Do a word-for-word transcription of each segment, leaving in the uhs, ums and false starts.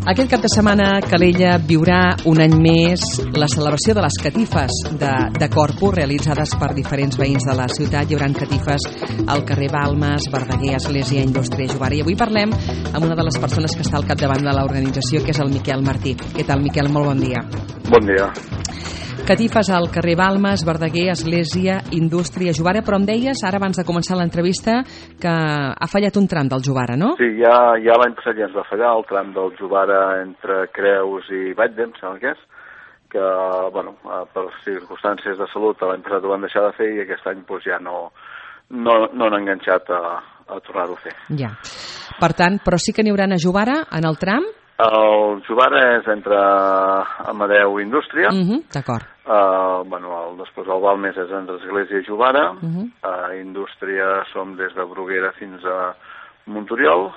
Aquest cap de setmana Calella viurà un any més la celebració de les catifes de, de Corpus realitzades per diferents veïns de la ciutat. Hi haurà catifes al carrer Balmes, Verdaguer, Església, Indústria, Jovara. I avui parlem amb una de les persones que està al capdavant de l'organització, que és el Miquel Martí. Què tal, Miquel? Molt bon dia. Bon dia. Catifes al carrer Balmes, Verdaguer, Església, Indústria, Jovara, però em deies, ara abans de començar l'entrevista, que ha fallat un tram del Jovara, no? Sí, ja, ja l'any passat ja ens va fallar el tram del Jovara entre Creus i Batlle, em sembla que és, que, bueno, per circumstàncies de salut l'any passat ho van deixar de fer i aquest any doncs, ja no, no, no han enganxat a, a tornar-ho a fer. Ja. Per tant, però sí que n'hi haurà a Jovara en el tram? El Jovara és entre Amadeu i Indústria. Uh-huh, d'acord. Uh, bueno, el, després el Balmes és entre Església i Jovara. Uh-huh. uh, Indústria som des de Bruguera fins a Montoriol.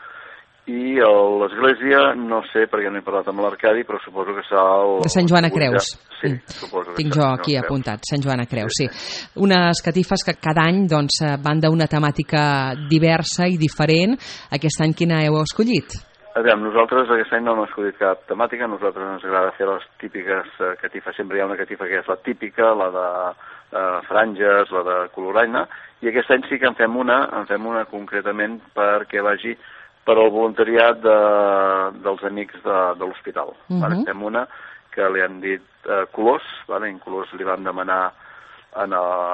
I l'Església, no sé perquè no he parlat amb l'Arcadi, però suposo que serà el... De Sant Joan a Creus. Sí, mm. suposo que Tinc jo aquí apuntat, Sant Joan a Creus, sí. sí. Unes catifes que cada any doncs, van d'una temàtica diversa i diferent. Aquest any quina heu escollit? Aviam, nosaltres aquest any no hem escollit cap temàtica, nosaltres ens agrada fer les típiques uh, catifes, sempre hi ha una catifa que és la típica, la de uh, franges, la de coloraina, i aquest any sí que en fem una, en fem una concretament perquè vagi per al voluntariat de, dels amics de, de l'hospital. Uh-huh. Vale? Fem una que li han dit uh, Colors, vale? En Colors li vam demanar a,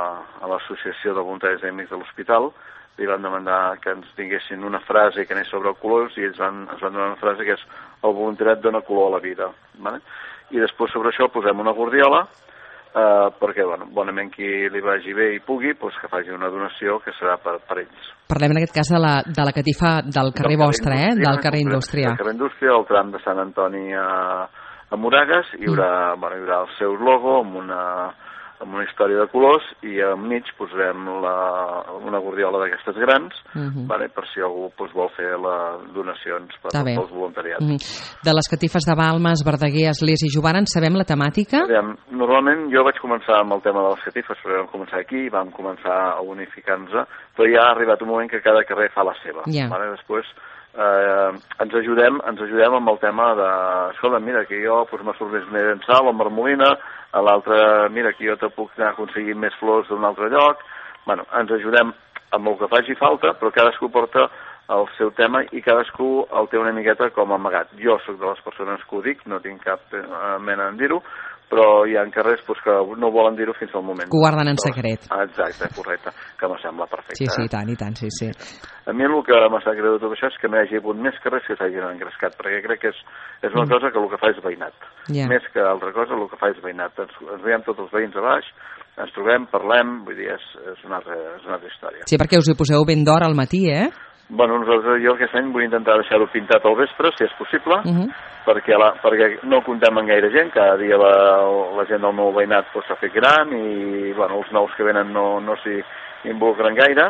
a l'associació de voluntaris d'amics de l'hospital, li van demanar que ens tinguessin una frase que anés sobre el colors i ells van, ens van donar una frase que és el voluntariat dona color a la vida. Vale? I després sobre això posem una guardiola eh, perquè, bueno, bonament qui li vagi bé i pugui, pues, que faci una donació que serà per, per ells. Parlem en aquest cas de la, de la catifa del carrer del vostre, eh? Del carrer Indústria. Del carrer Indústria, el tram de Sant Antoni a, a Moragas, hi haurà, mm. bueno, hi haurà el seu logo amb una... amb una història de colors i enmig posarem la, una guardiola d'aquestes grans uh-huh. vale, per si algú pues, vol fer les donacions per, pels voluntariats. Uh-huh. De les catifes de Balmes, Verdaguer, Església i Jovara en sabem la temàtica? Aviam, normalment jo vaig començar amb el tema de les catifes, però vam començar aquí, vam començar a unificar-nos, però ja ha arribat un moment que cada carrer fa la seva. Yeah. Vale? Després eh, ens ajudem ens ajudem amb el tema de, escolta, mira, que jo pues, m'ha sortit més en sal o marmolina, a l'altre, mira, que jo te puc anar aconseguint més flors d'un altre lloc. Bueno, ens ajudem amb el que faci falta, però cadascú porta el seu tema i cadascú el té una miqueta com amagat. Jo sóc de les persones que ho dic, no tinc cap mena en dir-ho, però hi ha carrers pues, que no volen dir-ho fins al moment. Que ho guarden en secret. Exacte, correcte, que me sembla perfecte. Sí, sí, i tant, i tant, sí, sí. A mi el que m'ha sap greu de tot això és que no hi hagi hagut més carrers que s'hagin engrescat, perquè crec que és, és una mm. cosa que el que fa és veïnat. Yeah. Més que altra cosa, el que fa és veïnat. Ens, ens veiem tots els veïns a baix, ens trobem, parlem, vull dir, és, és, una, altra, és una altra història. Sí, perquè us hi poseu ben d'hora al matí, eh? Bueno, nosaltres, jo aquest any vull intentar deixar-ho pintat al vespre, si és possible, uh-huh. perquè, la, perquè no comptem amb gaire gent, cada dia la, la gent del nou veïnat s'ha fet gran i bueno, els nous que venen no, no s'hi involucren gaire.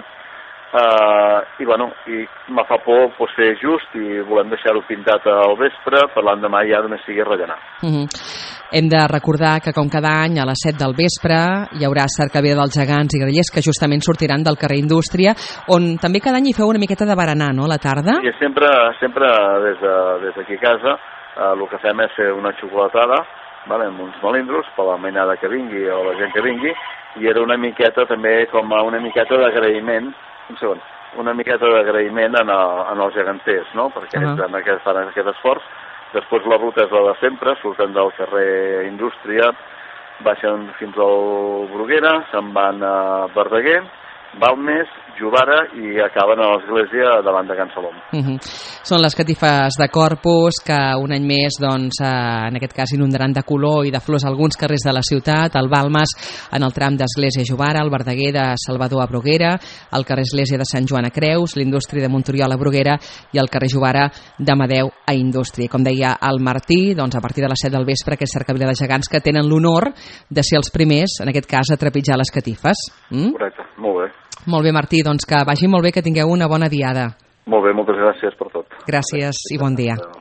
Uh, i bueno, i me fa por pues, fer just i volem deixar-ho pintat al vespre per l'endemà ja només sigui rellenar. Uh-huh. Hem de recordar que com cada any a les set del vespre hi haurà cercavila dels gegants i grallers que justament sortiran del carrer Indústria, on també cada any hi feu una miqueta de berenar, no?, a la tarda? I sempre, sempre des de, des d'aquí a casa uh, el que fem és fer una xocolatada, vale, amb uns melindros per la mainada que vingui o la gent que vingui, i era una miqueta també com a una miqueta d'agraïment un segon, una miqueta d'agraïment en, el, en els geganters, no? Perquè uh-huh. ells aquest, fan aquest esforç. Després la ruta és la de sempre, surten del carrer Indústria, baixen fins al Bruguera, se'n van a Verdaguer, Balmes, Jovara i acaben a l'església davant de Can Salom. Uh-huh. Són les catifes de Corpus que un any més, doncs, eh, en aquest cas inundaran de color i de flors alguns carrers de la ciutat, el Balmes en el tram d'Església a Jovara, el Verdaguer de Salvador a Bruguera, el carrer Església de Sant Joan a Creus, l'Indústria de Montoriol a Bruguera i el carrer Jovara d'Amadeu a Indústria. Com deia el Martí, doncs, a partir de les set del vespre, aquesta cercavila de gegants que tenen l'honor de ser els primers, en aquest cas, a trepitjar les catifes. Mm? Correcte, molt bé. Molt bé, Martí, doncs que vagi molt bé, que tingueu una bona diada. Molt bé, moltes gràcies per tot. Gràcies i bon dia.